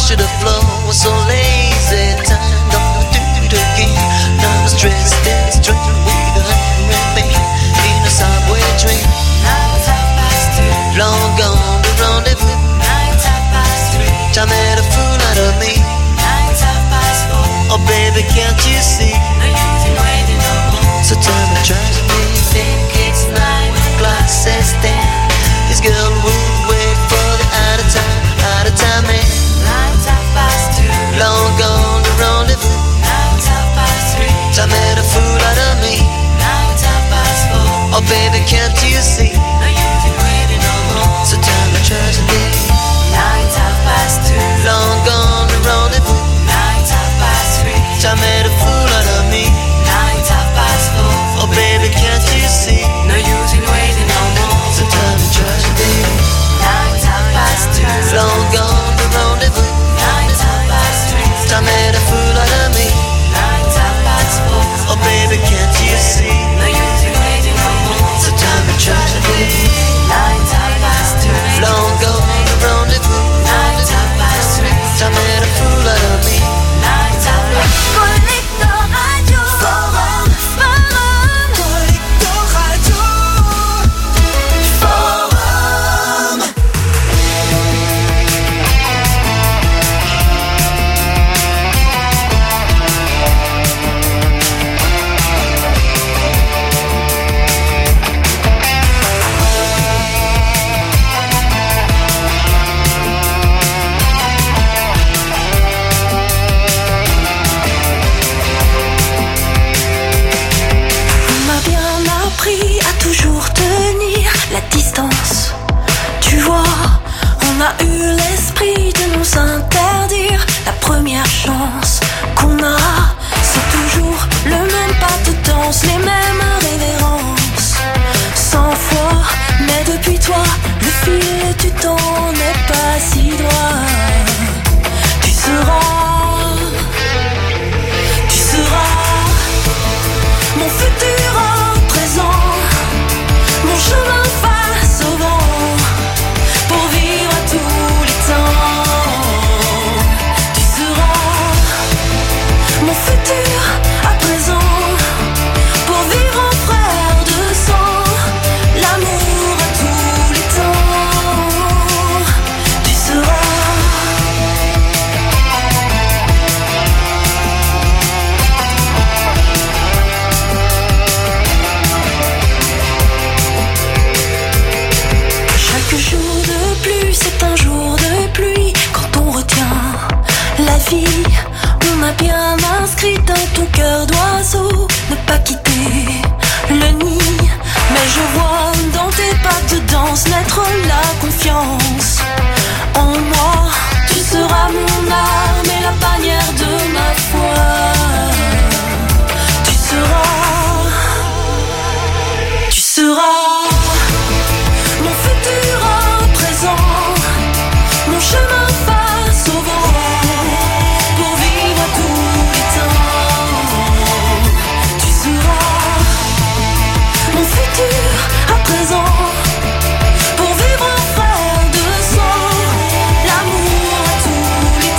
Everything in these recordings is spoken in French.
to the floor was so lazy. Time don't do it again. Now I was dressed in straight with a me in a subway train. Now it's 3:30. Long gone the rendezvous. Now it's 3:30. Time made a fool out of me. Now it's 4:30. Oh baby, can't you see? No use in waiting no more. So tell me, trust me. Think it's 9 Clock says 10. This girl would wait for the out of time man. Now it's 2:30. Long gone the rendezvous. Now it's 3:30. Time made a fool out of me. Now it's 4:30. Oh baby, can't you see? No use in waiting no more. So tell me, trust me. Now it's 2:30. Long gone the rendezvous. Now it's 3:30. Time made a fool out of me. Now it's 4:30. Oh baby, can't you see? No use in waiting no more. So tell me, trust me. Now it's 2:30. Long gone the rendezvous. Now it's 4:30. Time made a fool out of me. Now it's 4:30. Oh baby, can't you see? No use in waiting no more. So tell me, trust me. Now it's 4:30. Long gone the rendezvous. Now it's 4:30. Time made a fool out of me. Now it's 4:30. Collector Radio Forum. Collector Radio Forum. On m'a bien appris à toujours tenir la distance. Tu vois, on a eu l'esprit de nous interdire la première chance qu'on a. C'est toujours le même pas de danse, les mêmes révérences. 100 fois, mais depuis toi, le fil du temps n'est pas si droit. Tu seras mon futur en présent, mon chemin face au vent, pour vivre à tous les temps. Tu seras mon futur à présent, pour vivre en frère de sang, l'amour à tous les temps. Tu seras chaque jour de plus, c'est un jour de pluie. Quand on retient la vie, on a bien inscrit dans ton cœur d'oiseau ne pas quitter le nid. Mais je vois dans tes pas de danse naître la confiance en moi. Tu seras mon arme et la bannière de ma foi. Tu seras mon futur en présent, mon chemin face au vent, pour vivre à tous les temps. Tu seras mon futur à présent, pour vivre en frère de sang, l'amour à tous les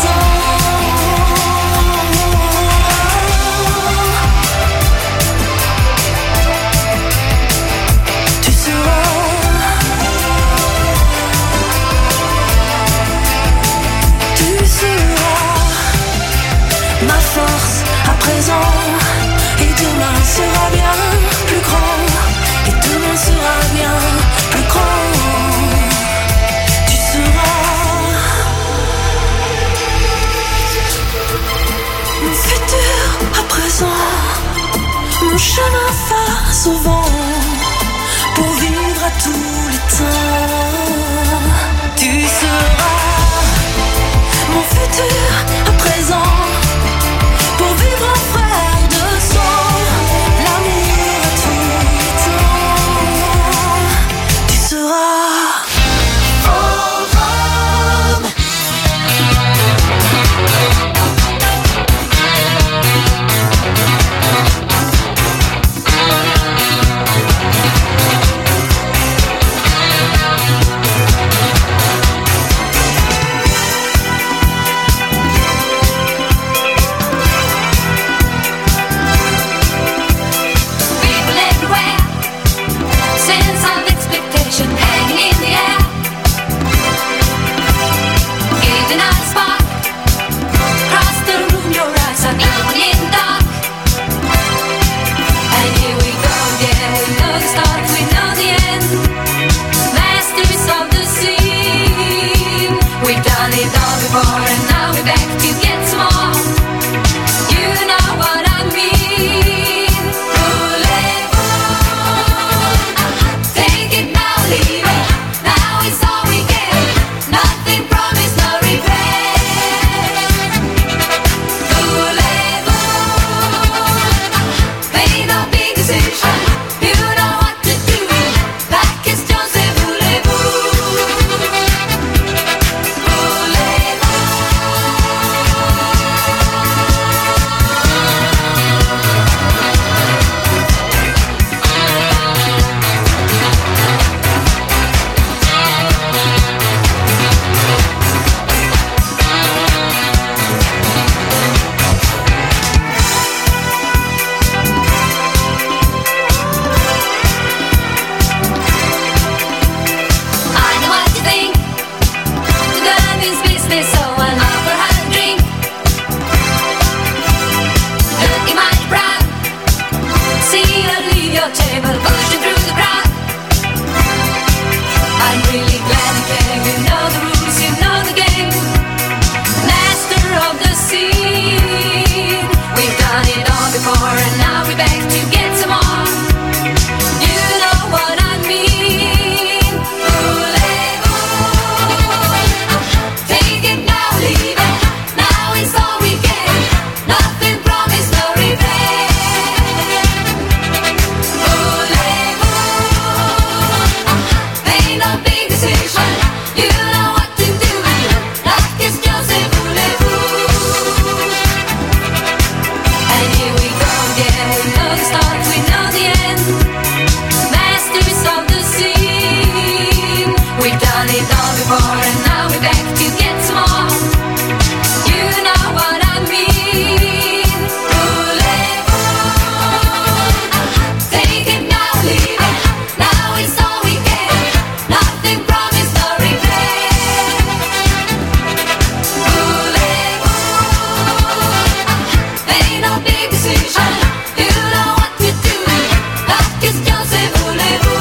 temps. Tu seras ma force à présent, et demain sera bien plus grand, et demain sera bien plus grand. Tu seras mon futur à présent, mon chemin face au vent, pour vivre à tous les temps. Tu seras mon futur à présent, pour vivre en frère de money done before, and now we're back to get some more. You know what I mean. Voulez-vous? Take it now, leave it. Now it's all we get. Nothing promised, no regret. Voulez-vous? Ain't no big decision. You know what to do. La question c'est voulez-vous?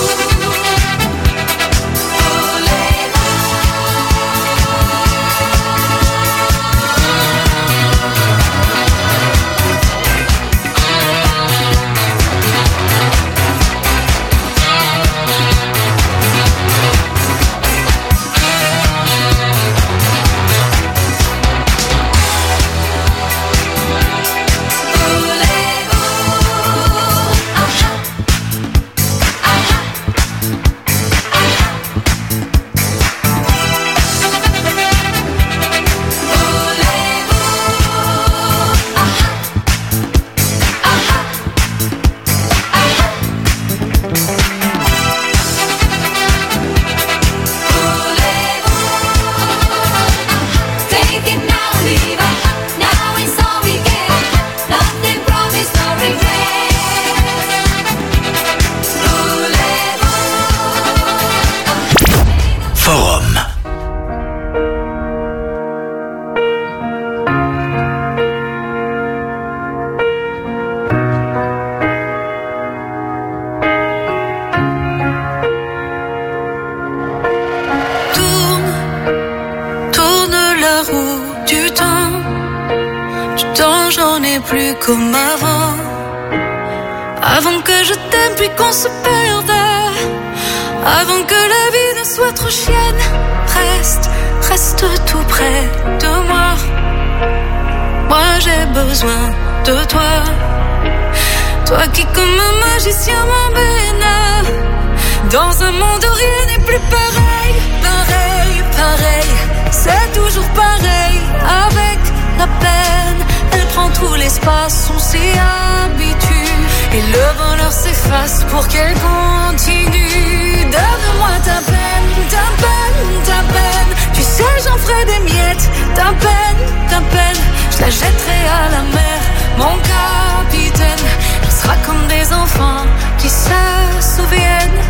Plus comme avant. Avant que je t'aime puis qu'on se perde. Avant que la vie ne soit trop chienne. Reste tout près de moi. Moi j'ai besoin de toi. Toi qui comme un magicien m'emmène dans un monde où rien n'est plus pareil. Pareil, c'est toujours pareil. Avec la peine, elle prend tout l'espace, on s'y habitue. Et le bonheur s'efface pour qu'elle continue. Donne-moi ta peine. Tu sais, j'en ferai des miettes. Ta peine, je la jetterai à la mer. Mon capitaine, on sera comme des enfants qui se souviennent.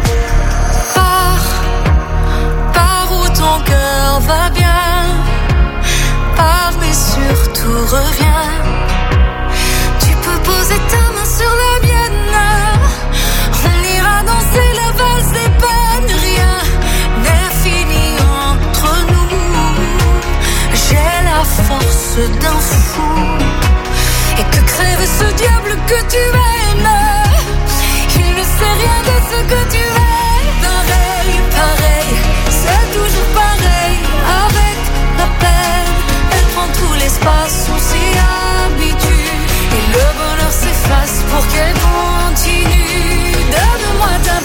Pars où ton cœur va bien. Pars mais surtout reviens. Tu peux poser ta main sur la mienne. On ira danser la valse des peines. Rien n'est fini entre nous. J'ai la force d'un fou. Et que crève ce diable que tu aimes. Il ne sait rien de ce que tu es. Pareil, c'est toujours pareil. Avec la peine, elle prend tout l'espace, on s'y habitue. Et le bonheur s'efface pour qu'elle continue. Donne-moi ta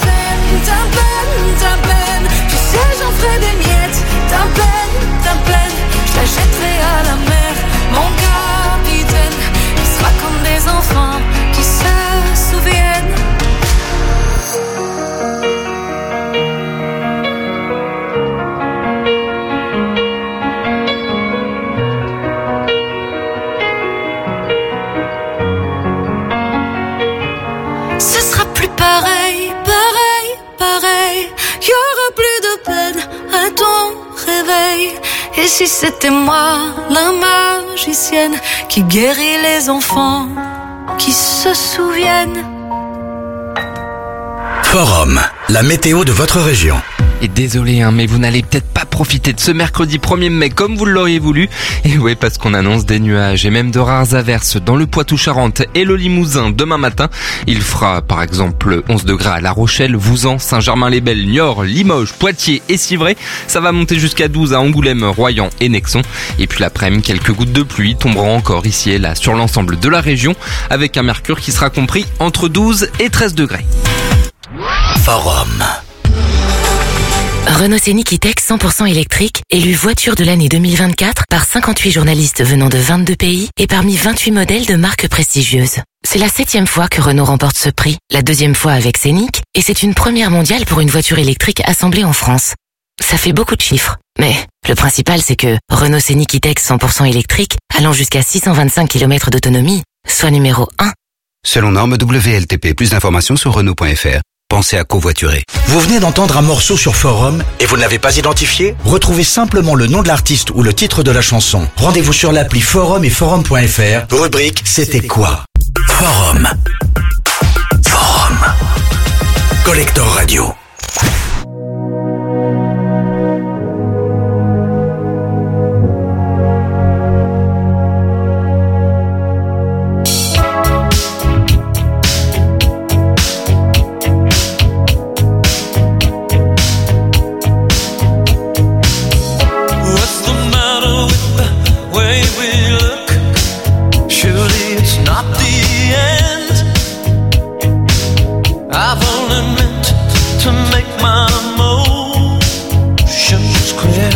peine. Tu sais, j'en ferai des miettes. Ta peine, je la jetterai à la mer. Mon capitaine, il sera comme des enfants qui se souviennent. Pareil, y aura plus de peine à ton réveil. Et si c'était moi, la magicienne, qui guérit les enfants, qui se souviennent. Forum, la météo de votre région. Et désolé, mais vous n'allez peut-être pas profiter de ce mercredi 1er mai comme vous l'auriez voulu. Et ouais, parce qu'on annonce des nuages et même de rares averses dans le Poitou-Charentes et le Limousin demain matin. Il fera par exemple 11 degrés à La Rochelle, Vouzan, Saint-Germain-les-Belles, Niort, Limoges, Poitiers et Civray. Ça va monter jusqu'à 12 à Angoulême, Royan et Nexon. Et puis l'après-midi, quelques gouttes de pluie tomberont encore ici et là sur l'ensemble de la région avec un mercure qui sera compris entre 12 et 13 degrés. Forum. Renault Scénic E-Tech 100% électrique, élu voiture de l'année 2024 par 58 journalistes venant de 22 pays et parmi 28 modèles de marques prestigieuses. C'est la 7e fois que Renault remporte ce prix, la 2e fois avec Scénic, et c'est une première mondiale pour une voiture électrique assemblée en France. ça fait beaucoup de chiffres. Mais le principal, c'est que Renault Scénic E-Tech 100% électrique, allant jusqu'à 625 km d'autonomie, soit numéro 1. Selon norme WLTP, plus d'informations sur Renault.fr. Pensez à covoiturer. Vous venez d'entendre un morceau sur Forum et vous ne l'avez pas identifié? Retrouvez simplement le nom de l'artiste ou le titre de la chanson. Rendez-vous sur l'appli Forum et Forum.fr. Rubrique C'était quoi? Forum. Forum. Collector Radio. I've only meant to make my emotions clear.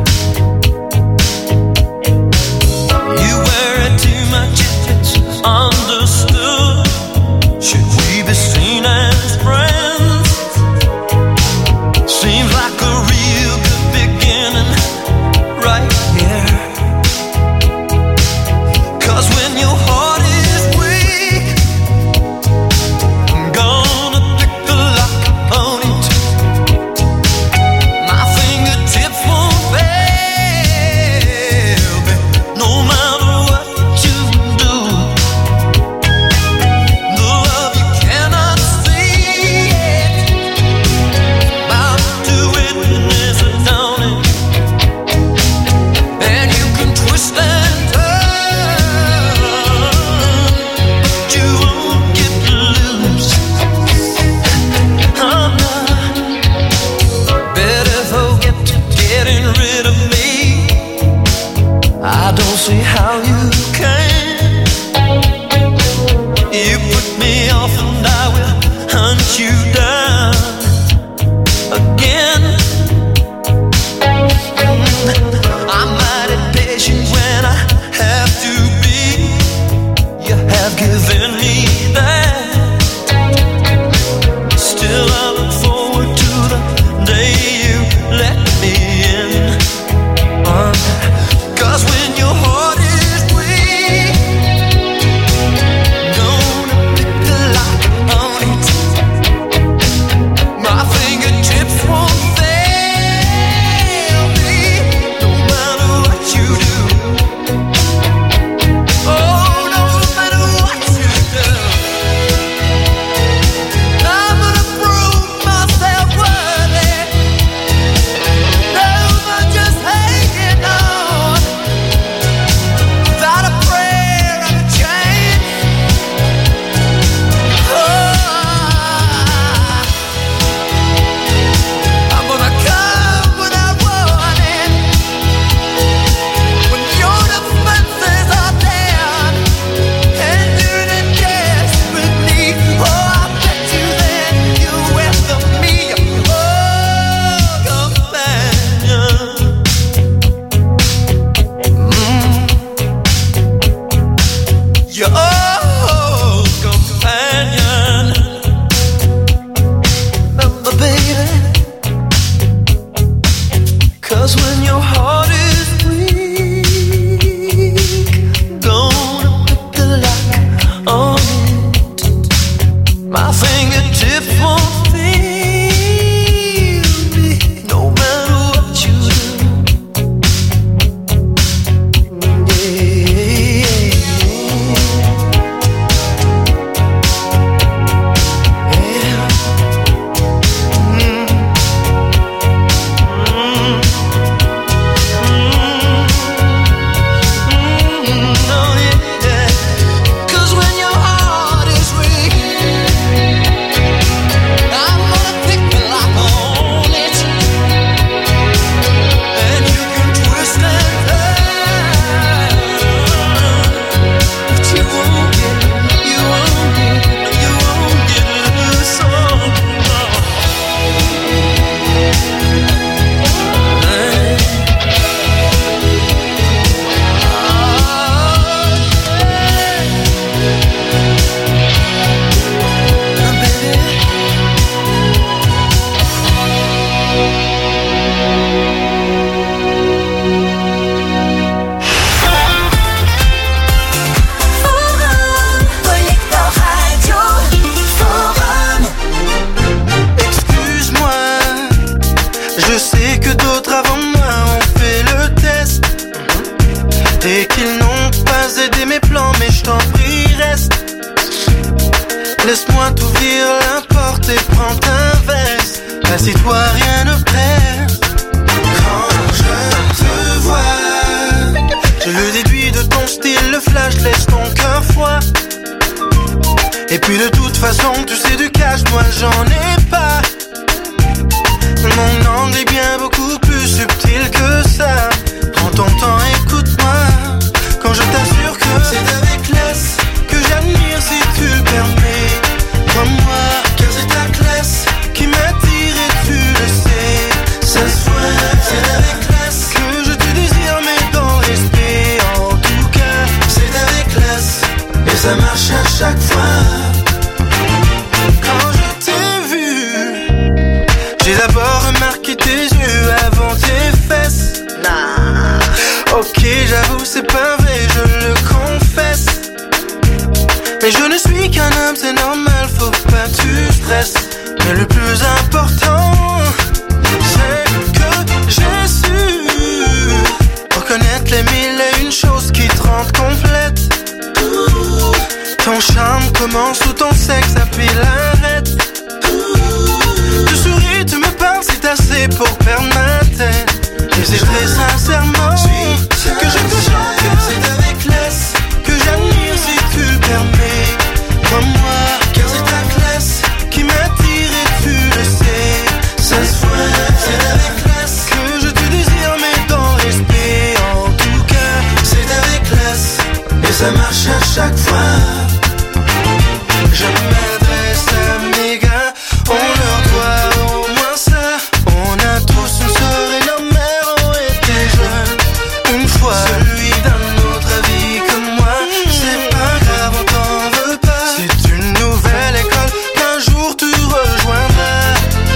You worry too much if it's understood. Should we be seen as friends? Seems like a real good beginning right here. 'Cause when your heart is weak, I'm gonna pick the lock on it. My fingertips won't fail me, no matter what you do. The love you cannot see it, about to witness it, don't it? And you can twist and turn, but you won't get loose. I'm not better forget getting rid of me. I don't see how you can. You put me off and I will hunt you down again. I'm mighty patient when I have to be. You have given me that. Still I look forward to the day you let me in. 'Cause when your heart is Je sais que d'autres avant moi ont fait le test et qu'ils n'ont pas aidé mes plans, mais je t'en prie reste. Laisse-moi t'ouvrir la porte et prends ta veste. Assis-toi, rien ne presse. Quand je te vois, je le déduis de ton style, le flash laisse ton cœur froid. Et puis de toute façon, tu sais du cash, moi j'en ai pas. Mon angle est bien beaucoup plus subtil que ça. Prends ton temps, écoute-moi. Quand je t'assure que c'est avec classe que j'admire si tu le permets. Crois-moi, car c'est ta classe qui m'attire et tu le sais. Ça se voit, c'est avec classe que je te désire, mais dans respect. En tout cas, c'est avec classe et ça marche à chaque fois. Quand je t'ai vu, j'ai d'abord remarqué tes yeux avant tes fesses. Ok, j'avoue, c'est pas vrai, je le confesse. Mais je ne suis qu'un homme, c'est normal, faut pas que tu stresses. Mais le plus important, c'est que j'ai su reconnaître les mille et une choses qui te rendent complète. Ton charme commence où ton sexe appuie l'arrête. Tu souris, tu me parles, c'est assez pour perdre ma tête. Et c'est très sincèrement que je te chante que c'est avec classe que j'admire si tu le permets. Crois-moi, car c'est ta classe qui m'attire et tu le sais. Ça se voit, c'est avec classe que je te désire, mais dans respect. En tout cas, c'est avec classe et ça marche à chaque fois. Je m'adresse à mes gars, on leur doit au moins ça. On a tous une sœur et nos mères ont été jeunes une fois. Celui d'un autre avis que moi, c'est pas grave, on t'en veut pas. C'est une nouvelle école qu'un jour tu rejoindras.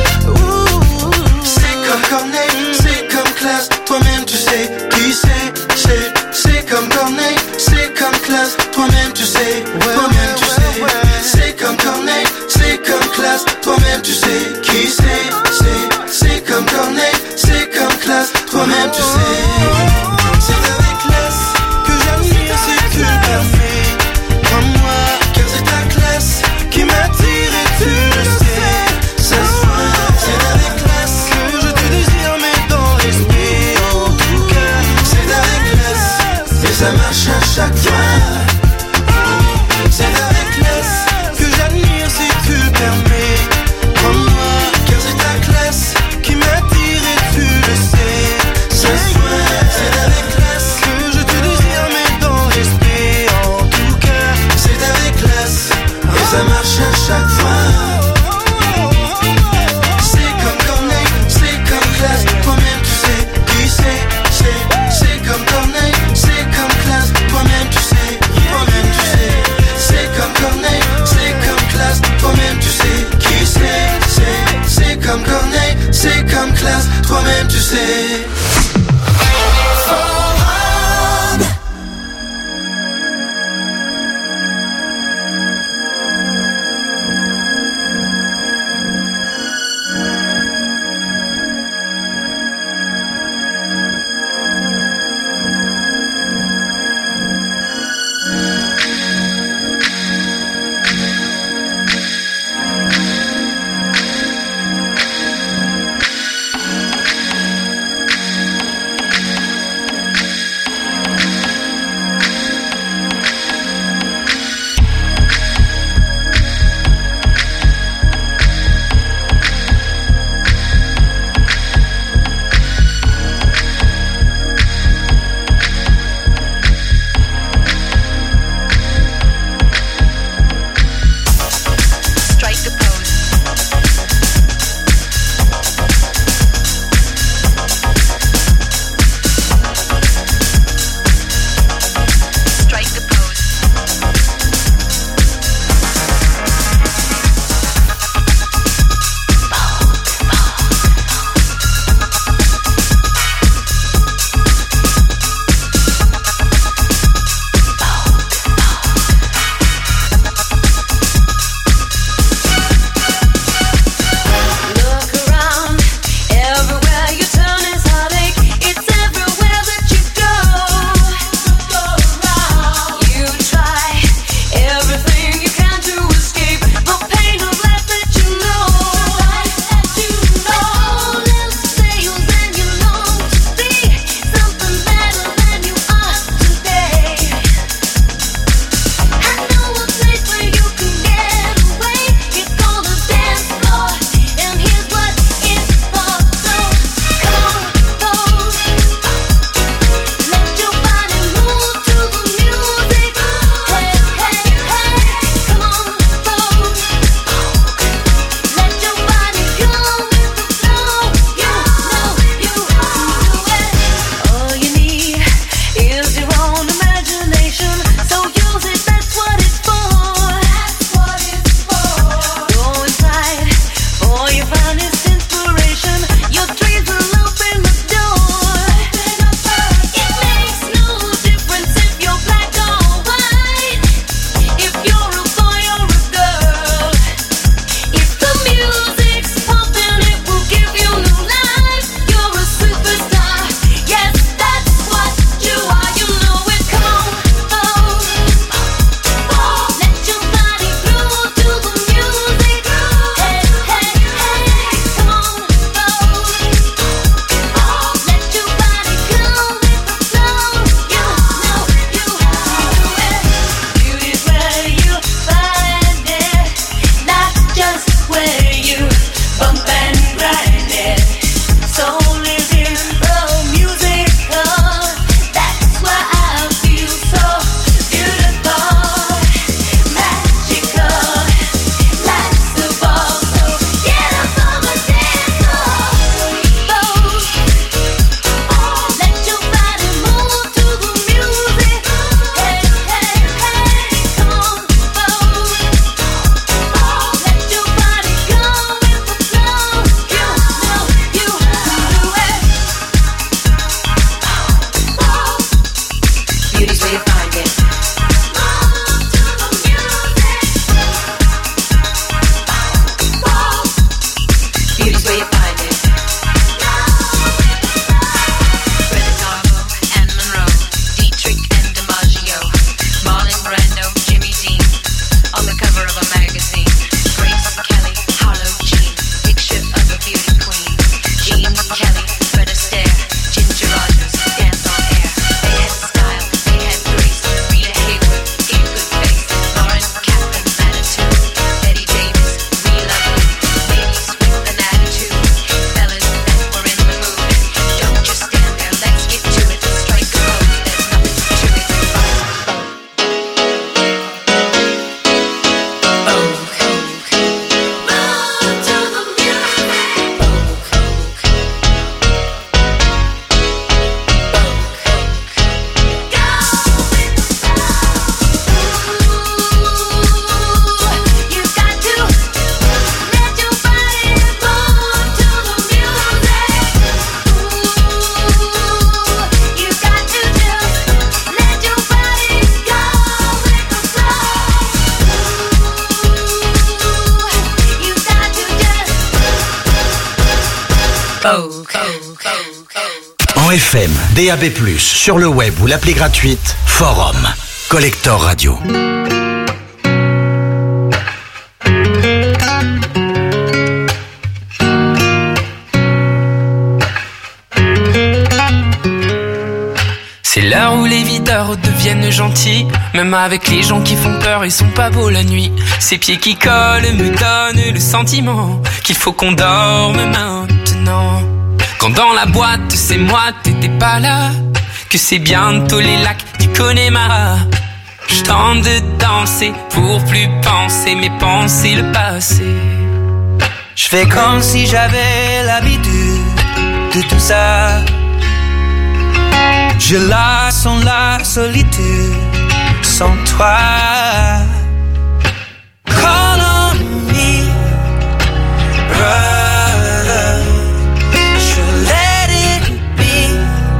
C'est comme Corneille, c'est comme classe, toi-même tu sais qui c'est comme Corneille, c'est comme classe, toi-même tu sais, toi-même tu sais. C'est comme Corneille, c'est comme classe, toi-même tu sais qui c'est comme Corneille, c'est comme classe, toi-même tu sais. C'est avec classe que j'admire si tu le permets. Crois-moi, car c'est ta classe qui m'attire et tu le sais. Ça se voit, c'est avec classe que je te désire, mais dans respect. En tout cas, c'est avec classe et ça marche à chaque fois. C'est avec classe que j'admire si tu le permets. Crois-moi, car c'est ta classe qui m'attire et tu le sais. Ça se voit, c'est avec classe que je te désire, mais dans respect. En tout cas, c'est avec classe et ça marche à chaque fois. C'est comme Corneille, c'est comme classe, toi-même tu sais qui c'est comme Corneille, c'est comme classe, toi-même tu sais, toi-même tu sais. C'est comme Corneille, c'est comme classe, toi-même tu sais qui c'est comme Corneille, c'est comme classe, toi-même tu sais. En FM, DAB+, sur le web ou l'appli gratuite, Forum. Collector Radio. C'est l'heure où les videurs deviennent gentils. Même avec les gens qui font peur, ils sont pas beaux la nuit. Ces pieds qui collent me donnent le sentiment qu'il faut qu'on dorme maintenant. Quand dans la boîte, c'est moi, t'étais pas là. Que c'est bientôt les lacs du Connemara. Je tente de danser pour plus penser, mais penser le passé. Je fais comme si j'avais l'habitude de tout ça. Je la sens la solitude sans toi. Call on me, brother. Should let it be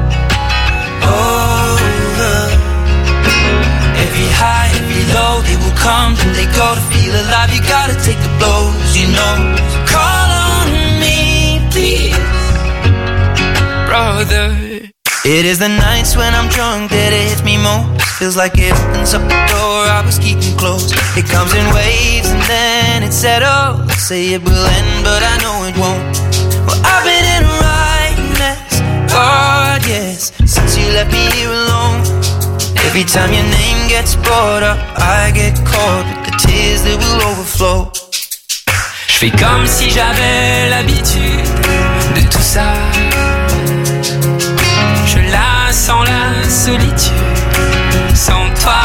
over. Every high, every low, they will come and they go. To feel alive, you gotta take the blows, you know. Call on me, please, brother. It is the nights when I'm drunk that it hits me most. Feels like it opens up the door I was keeping closed. It comes in waves and then it settles. Say it will end but I know it won't. Well, I've been in a right mess, God yes, since you left me here alone. Every time your name gets brought up, I get caught with the tears that will overflow. Je fais comme si j'avais l'habitude de tout ça. Je la sens la solitude sans toi.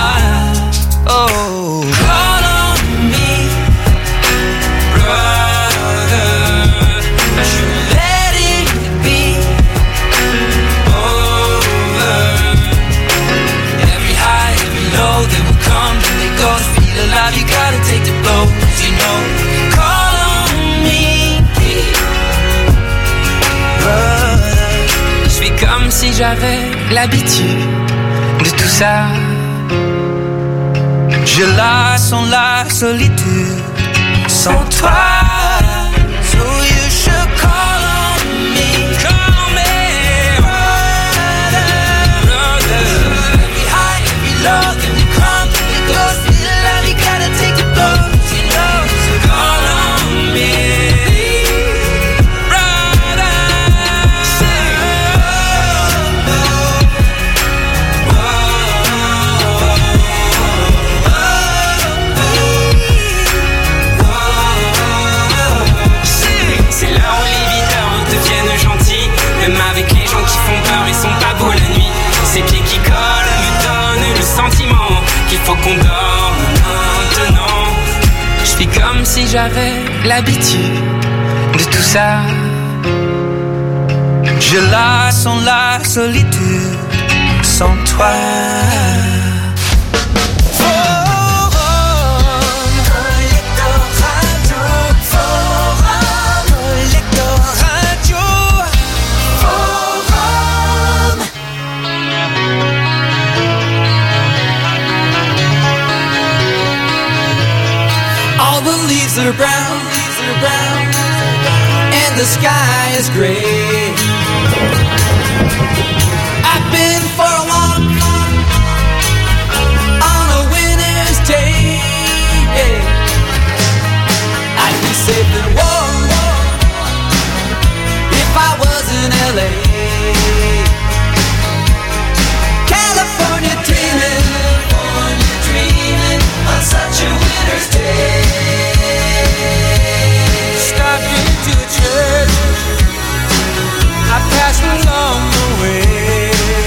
Oh, call on me, brother. I should let it be over. Every high, every low, they will come and they go. To feel alive, you gotta take the blows, you know. Call on me, brother. Je fais comme si j'avais l'habitude de tout ça. Je la sens la solitude sans toi. So you should call on me. Call on me, brother. Every high, every low, then we come, then we go. Feel alive, you gotta take the blows, you know. So call on me. Même avec les gens qui font peur, ils sont pas beaux la nuit. Ces pieds qui collent me donnent le sentiment qu'il faut qu'on dorme maintenant. Je fais comme si j'avais l'habitude de tout ça. Je la sens la solitude sans toi. Are brown, and the sky is gray. I've been for a walk on a winter's day. I'd be safe and warm if I was in LA. California dreaming on such a winter's day. To a church I passed along the way.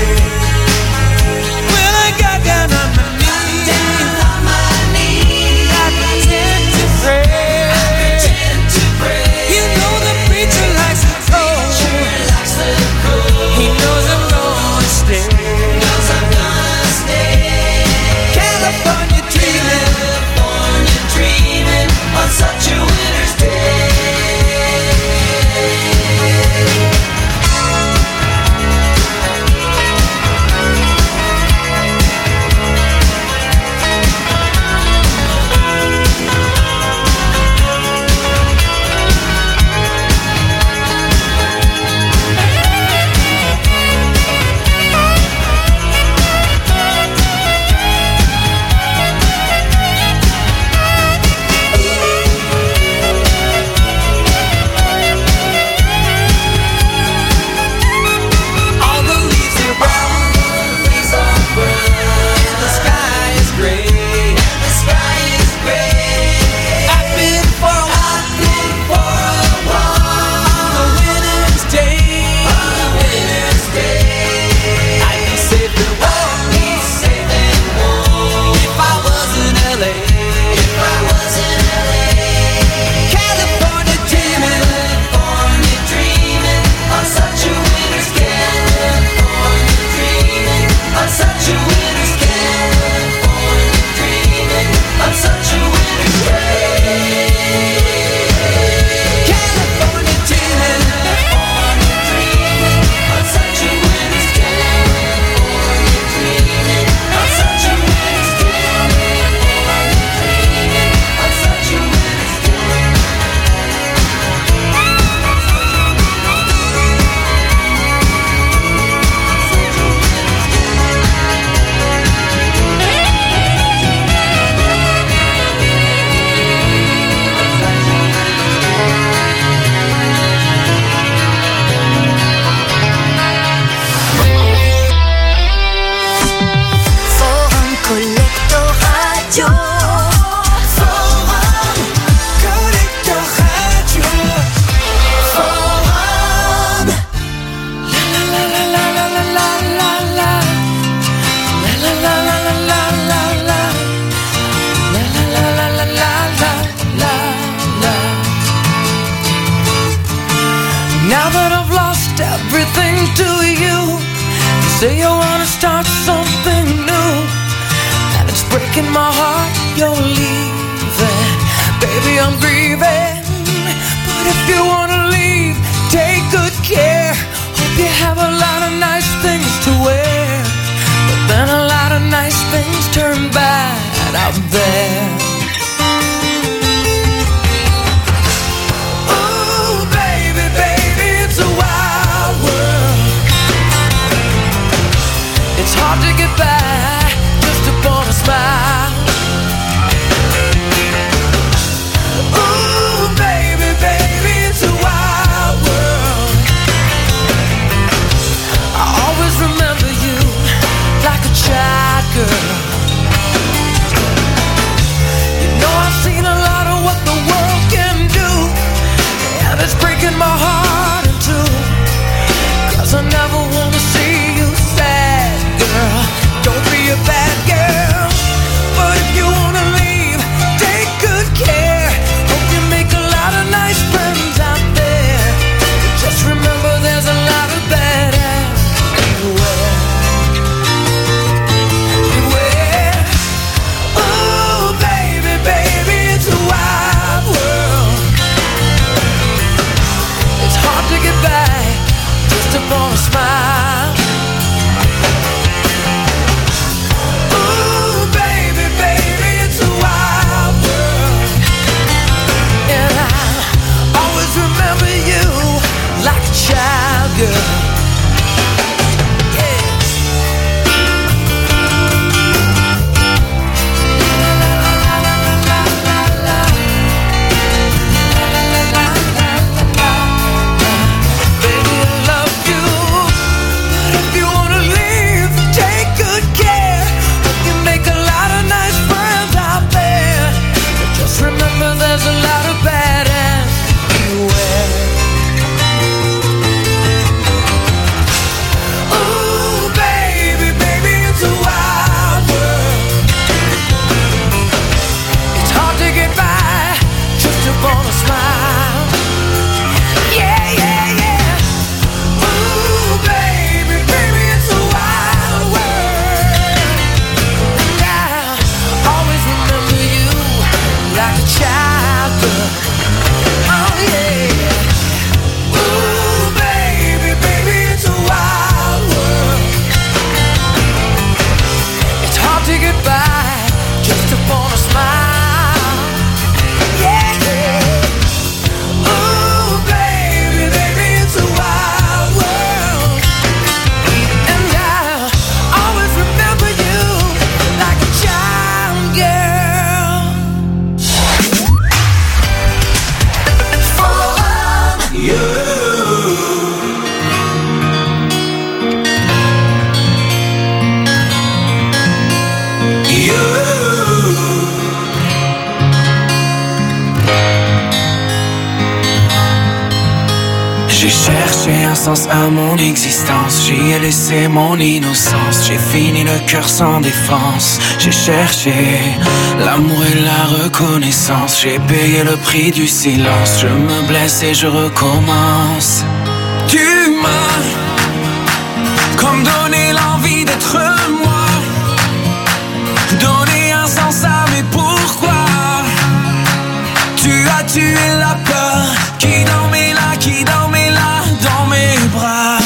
When I got down on my knees, I pretend to pray. You know the preacher likes the cold. to you. You say you wanna start something new, and it's breaking my heart you're leaving. Baby, I'm grieving, but if you wanna leave, take good care. Hope you have a lot of nice things to wear, but then a lot of nice things turn bad out there. Ooh, baby, baby, it's a wild world. It's hard to get by just upon a smile. Ooh, baby, baby, it's a wild world. I always remember you like a child girl. You know I've seen a lot of what the world can do, and it's breaking my heart in two, 'cause I never wanna see you sad, girl. Don't be a bad girl, but if you wanna leave, take good care. Hope you make a lot of nice friends out there, but just remember there's a lot of bad ass everywhere. Beware. Ooh, baby, baby, it's a wild world. It's hard to get by just upon a smile. Ooh, baby, baby, it's a wild world. And I always remember you like a child girl. Yeah. Baby, I love you, but if you wanna leave, take good care. Hope you make a lot of nice friends out there, but just remember there's a lot of bad ass everywhere. Ooh, baby, baby, it's a wild world. It's hard to get by just upon a smile. Yeah, yeah, yeah. Ooh, baby, baby, it's a wild world. And I always remember you like a child girl. Oh yeah. Ooh, baby, baby, it's a wild world. It's hard to get by just upon a smile. Yeah, yeah. Ooh, baby, baby, it's a wild world. And I always remember you like a child girl. J'ai cherché un sens à mon existence, j'y ai laissé mon innocence. J'ai fini le cœur sans défense. J'ai cherché l'amour et la reconnaissance. J'ai payé le prix du silence. Je me blesse et je recommence. Tu m'as comme donné l'envie d'être moi, donné un sens à mes pourquoi. Tu as tué la peur qui dormait là, qui dormait là dans mes bras.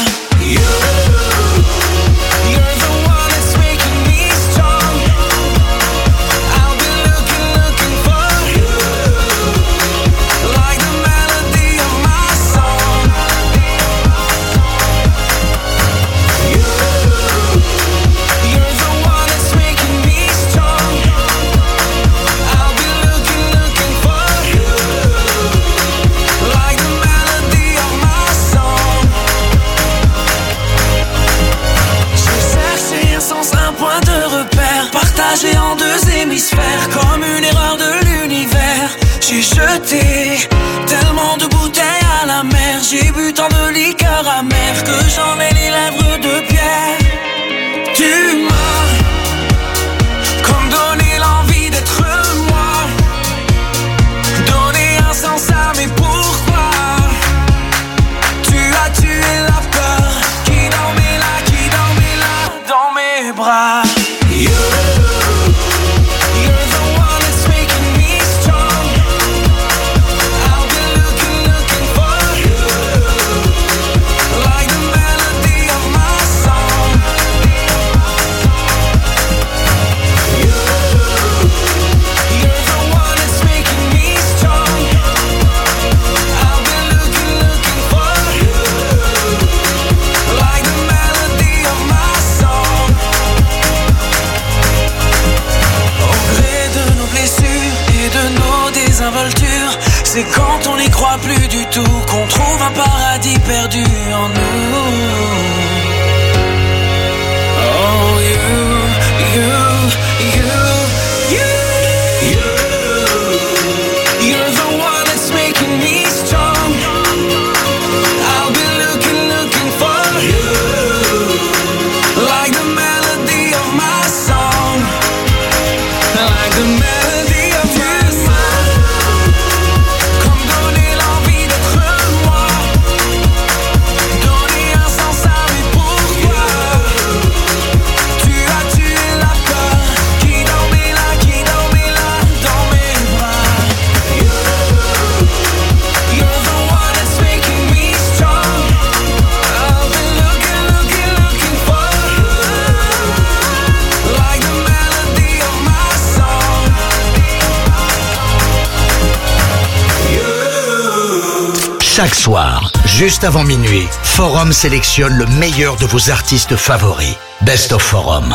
You're the one that's making me strong. I'll be looking for you, like the melody of my song. paradis perdu en nous. Oh, you, you're the one that's making me strong. I'll be looking for you, like the melody of my song, like the melody of my song. Comme donner l'envie d'être moi, donner un sens à mes pourquoi. Tu as tué la peur qui dormait là dans mes bras. You're the one that's making me strong. I've been looking for you, like the melody of my song. Chaque soir, juste avant minuit, Forum sélectionne le meilleur de vos artistes favoris. Best of Forum.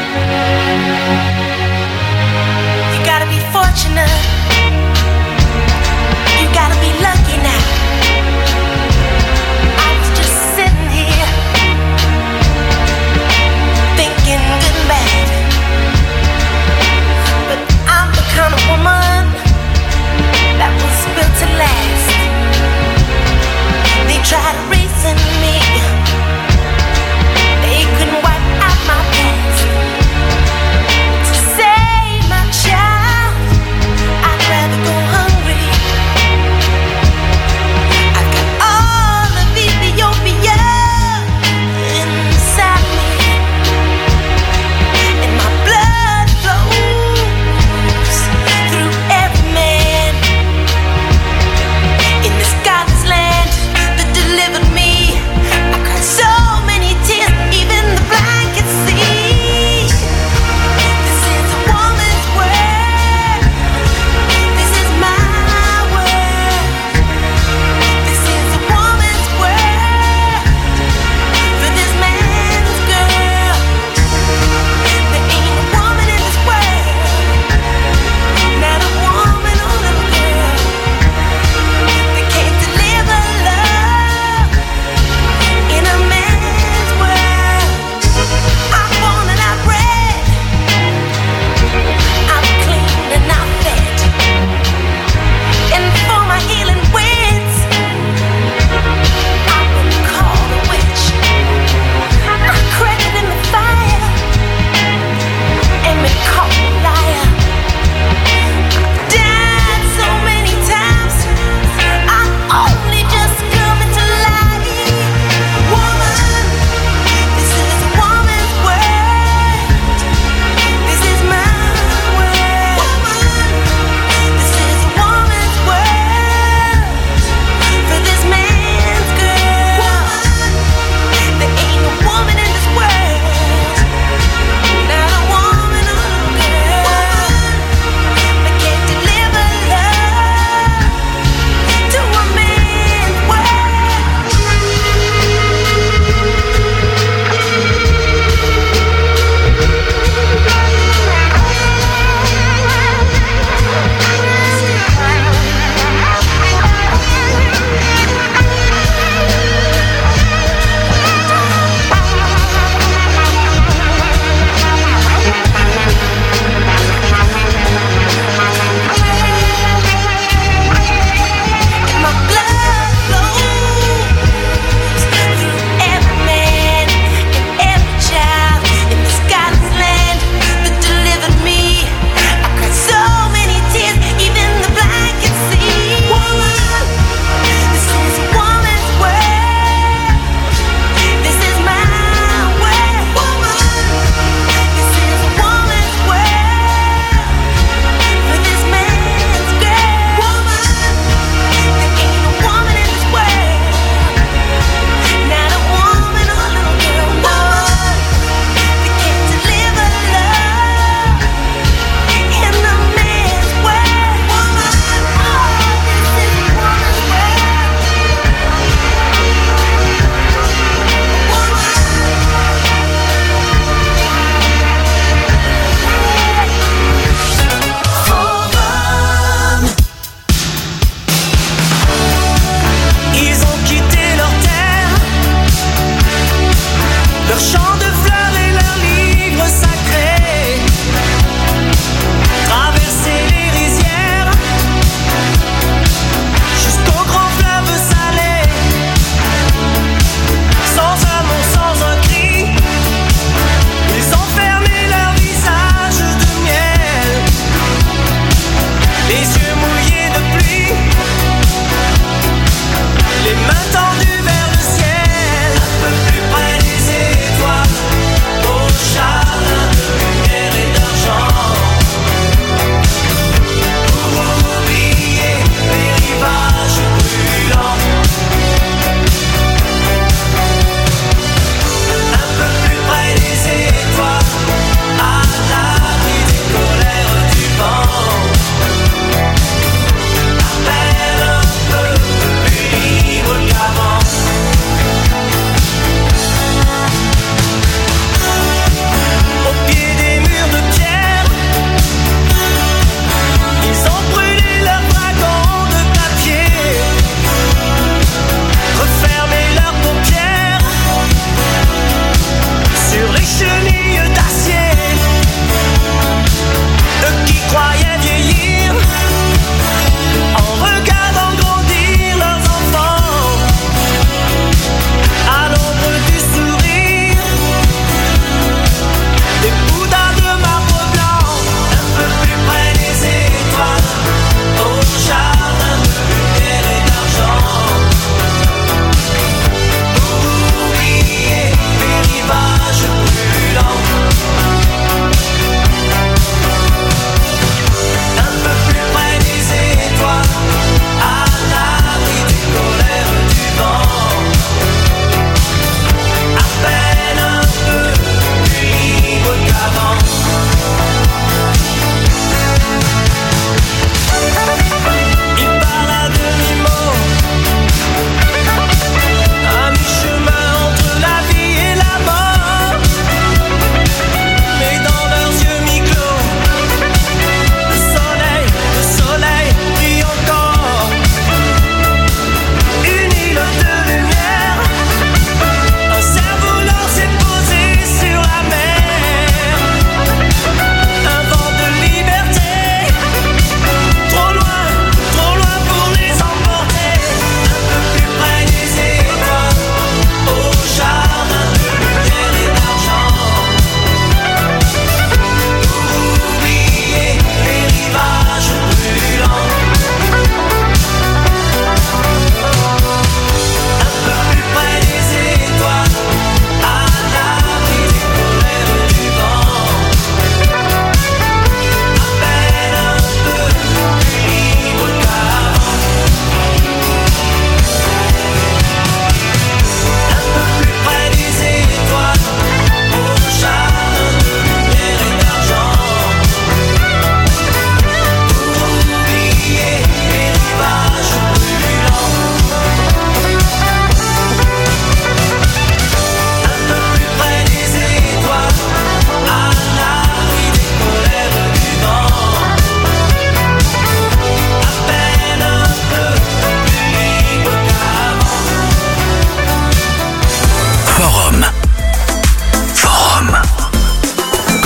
You gotta be fortunate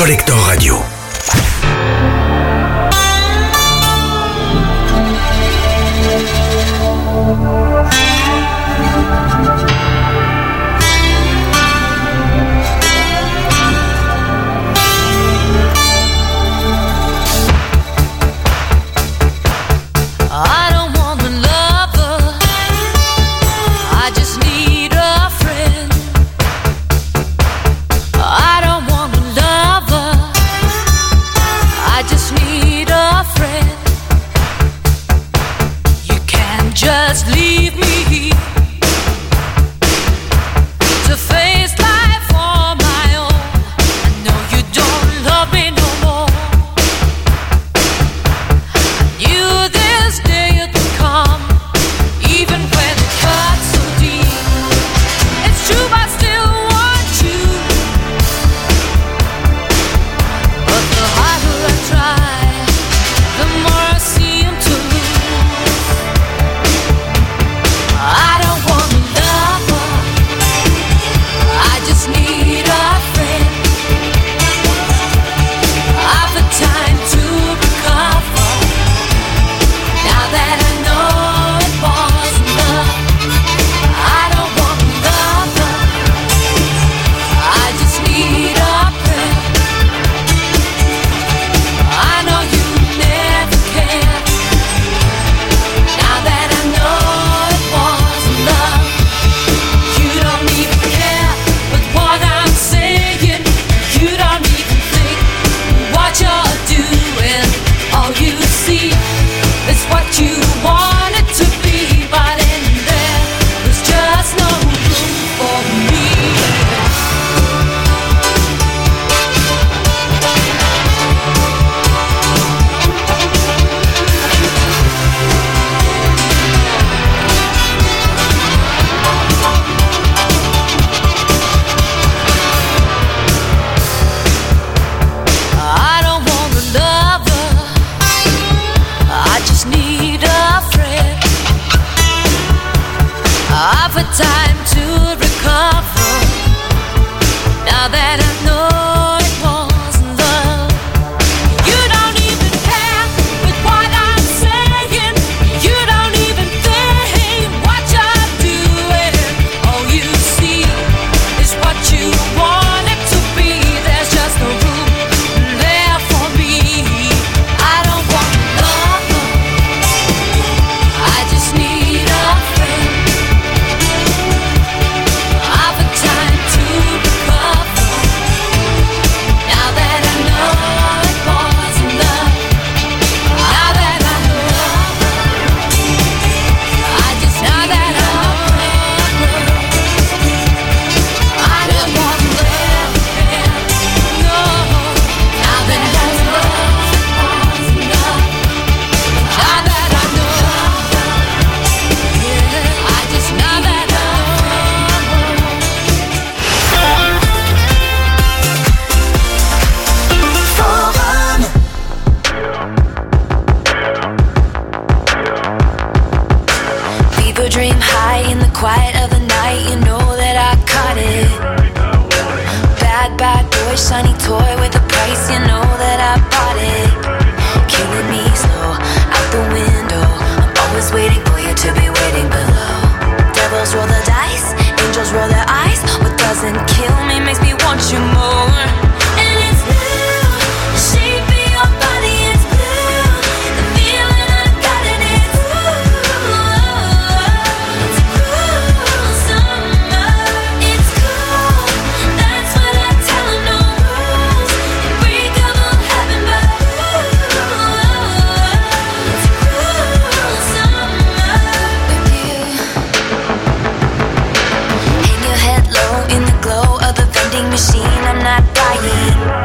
Collector Radio.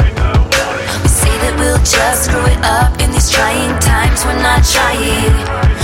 Just screw it up in these trying times. We're not trying.